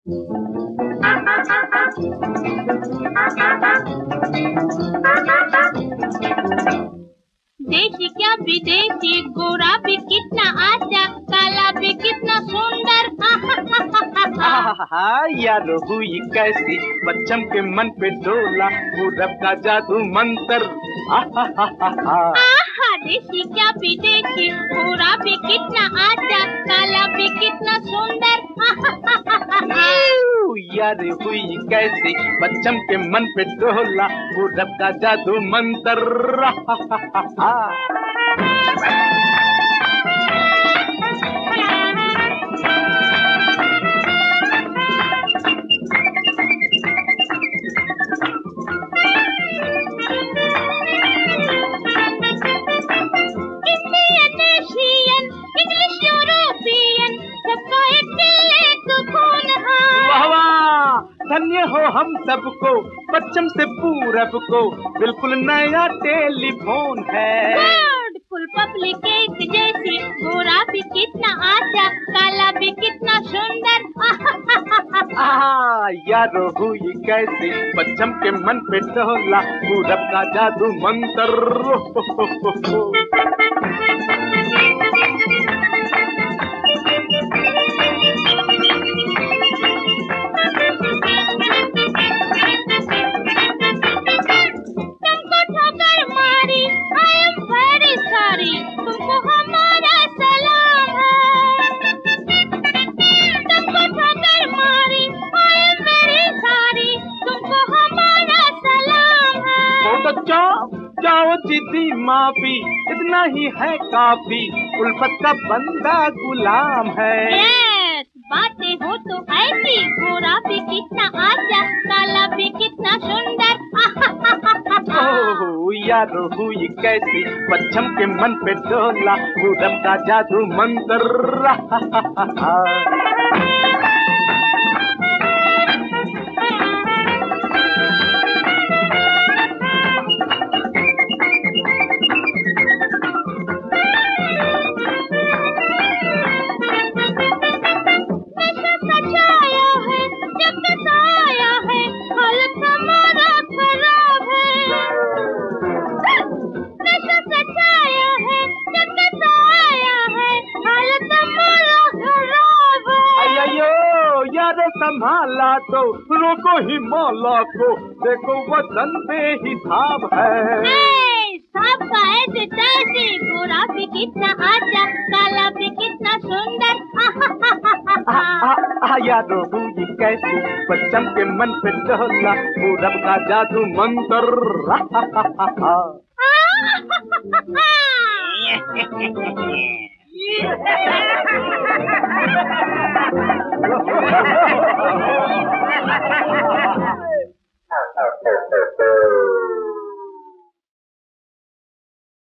देशी क्या विदेशी, गोरा भी कितना आजा, काला भी कितना सुंदर। यार हुई कैसी बच्चम के मन पे डोला, पूरब का जादू मंत्र। देशी क्या विदेशी, गोरा भी कितना आजा, काला भी कितना सुंदर। यार हुई कैसी बच्चम के मन पे डोला, पूरब का जादू मंत्र। धन्य हो हम सबको, पश्चिम से पूरब को बिल्कुल नया टेलीफोन है। फुल पब्लिक एक जैसी, गोरा भी कितना आजा, काला भी कितना सुंदर। यार हुई कैसी पश्चिम के मन पे डोला, पूरब का जादू मंत्र। जाओ जिद्दी माफी, इतना ही है काफी, उल्फत का बंदा गुलाम है। बातें हो तो ऐसी, गोरा भी कितना आजा, काला भी कितना सुंदर। यार हुई कैसी पश्चिम के मन पे डोला, पूरब का जादू मंत्र। संभाला तो रोको ही मौला को, देखो वतन बेहिसाब है। साहब का ऐसे तैसे, गोरा भी कितना आजा, काला भी कितना सुंदर। यार हुई कैसी पश्चिम के मन पे डोला, पूरब का जादू मंत्र।